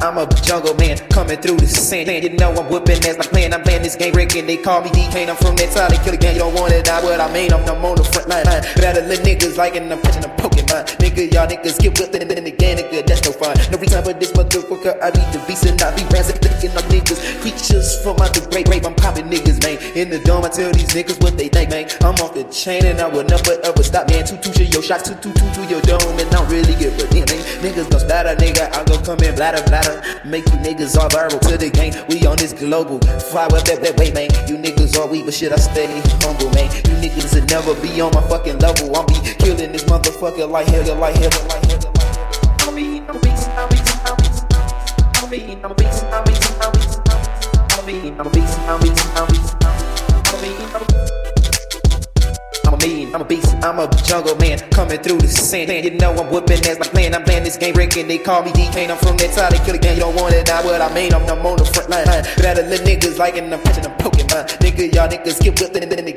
I'm a jungle man coming through the scene. You know I'm whooping ass like playing. I'm playing this game breaking. They call me DK. I'm from that silent killer gang. You don't want it, not what I mean. I'm on the front line. Battling niggas like I'm catching a Pokemon. Nigga, y'all niggas get whipped in the game, nigga. That's no fun. No reason for this motherfucker. I be the beast and I be rancid, thinking of niggas. Creatures from out the great rape. I'm popping niggas, man. In the dome, I tell these niggas what they think, man. I'm off the chain and I will never ever stop, man. Two to your shots, two to your dome, and I don't really give a damn, man. Niggas gon' stutter, nigga. I gon' come in bladder. Make you niggas all viral to the game. We on this global. Fly up that way, man. You niggas all weak, but shit, I stay humble, man. You niggas will never be on my fucking level. I'll be killing this motherfucker like hell, like hell, like hell. I'm a beast, I'm a beast, I'm a beast, I'm a beast. I'm a beast, I'm a beast, I'm a beast, I'm a beast. I'm a beast, I'm a beast, I'm a beast, I'm a beast. I'm a beast, I'm a jungle man coming through the scene. You know I'm whooping ass like playing. I'm playing this game breaking. They call me DK. I'm from that silent killer gang. You don't want it, not what I mean. I'm on the front line. Battling niggas like I'm catching a Pokemon. Nigga, y'all niggas get whipped in the